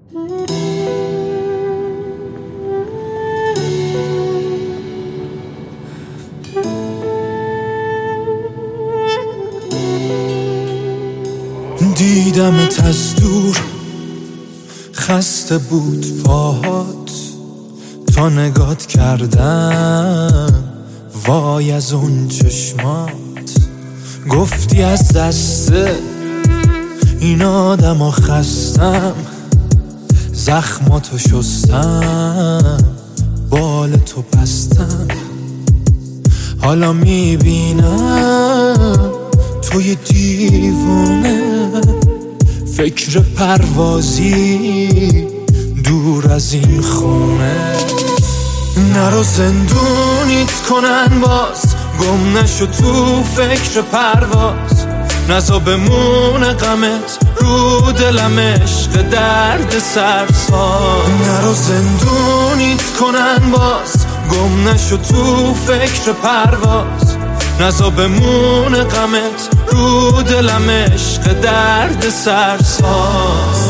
دیدمت از دور، خسته بود پاهات، تا نگات کردم وای از اون چشمات. گفتی از دست این آدم خستم، زخماتو شستم، بال تو بستم. حالا میبینم توی دیوونه، فکر پروازی دور از این خونه. نرو زندونیت کنن باز، گم نشو تو فکر پرواز. نزا بمونه غمت رو دلم، عشق درد سرساز. نرو زندونیت کنن باز، گم نشو تو فکر پرواز. نزا بمونه غمت رو دلم، عشق درد سرساز.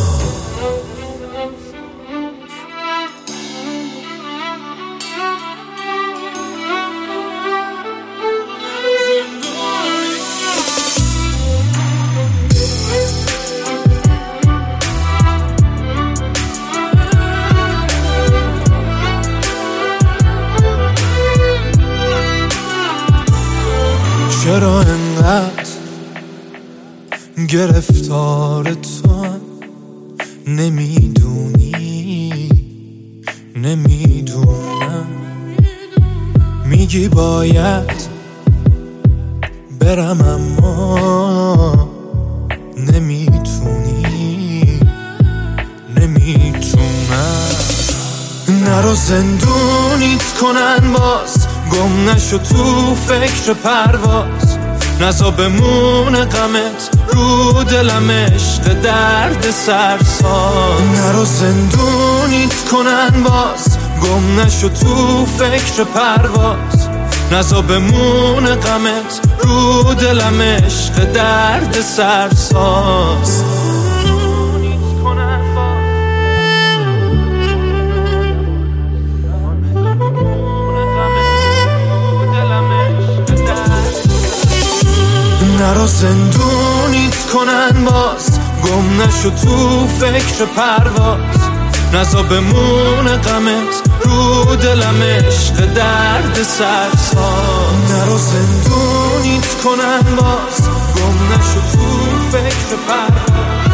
چرا انقدر گرفتار تو؟ نمیدونی نمیدونم. میگی باید برم اما نمیتونی نمیتونم. نرو زندونیت کنن باز، گم نشو تو فکر پرواز. نزا بمونه غمت رو دلم، عشق درد سرساز. نرو زندونیت کنن باز، گم نشو تو فکر پرواز. نزا بمونه غمت رو دلم، عشق درد سرساز. نرو زندونیت کنن باز، گم نشو تو فکر پرواز. نزا بمونه غمت رو دلم، عشق درد سرساز. نرو زندونیت کنن باز، گم نشو تو فکر پرواز.